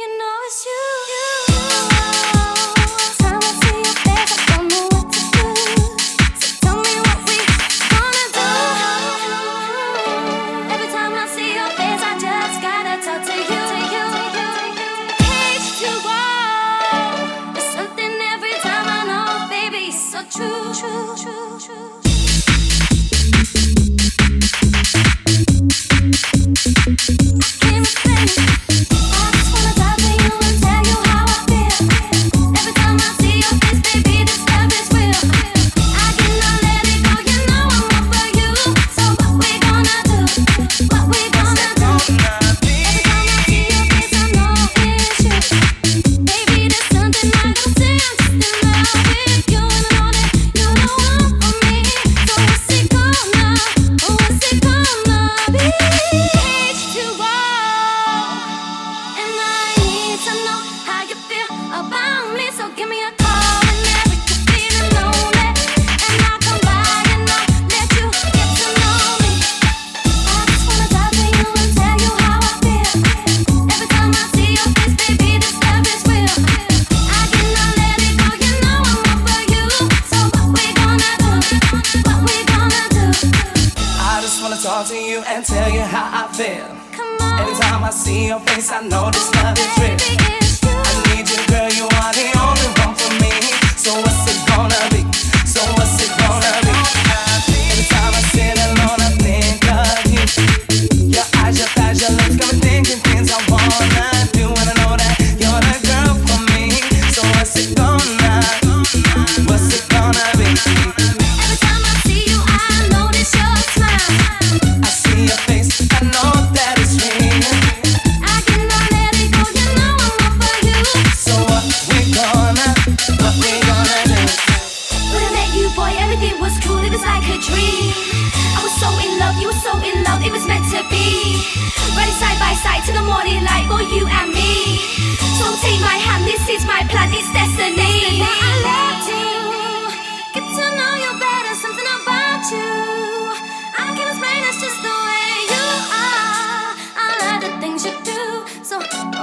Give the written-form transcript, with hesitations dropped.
You know it's you. Time I see your face, I don't know what to do. So tell me what we gonna do. Every time I see your face, I just gotta talk to you. H2O. There's something every time I know, baby, so true. I can't explain it. I just wanna talk to you and tell you how I feel. Every time I see your face, baby, this love is real. I cannot let it go, you know I'm over you. So what we gonna do? What we gonna do? Every time I see your face, I know it's you. Baby, there's something I gotta say. I'm just in love with you, and I know that you the one for me. So what's it gonna be? H2O. And I need to know how you feel about me. So give me a call whenever you're feeling lonely, and I'll come by and I'll let you get to know me. I just wanna talk to you and tell you how I feel. Every time I see your face, baby, this love is real. I cannot let it go, you know I'm over you. So what we gonna do? What we gonna do? I just wanna talk to you and tell you how I feel. Come on, Every time I see your face, I know this love is real. baby, it's you. I need you, girl, you are the only one for me. So what's it gonna be? So what's it gonna be? Every time I sit alone, I think of you. Your eyes, your thighs, your lips got me thinking things I wanna do, and I know that you're the girl for me. So what's it gonna be? Every time I see you, I notice your smile. I see your face, I know that it's real. I cannot let it go, you know I'm over you. So what we gonna do? When I met you, boy, everything was cool, it was like a dream. I was so in love, you were so in love, it was meant to be. Running side by side to the morning light, boy, you and me. So take my hand, this is my plan, it's destiny. I loved you, get to know you better, something about you. I can't explain, it's just the way you are. I love the things you do, so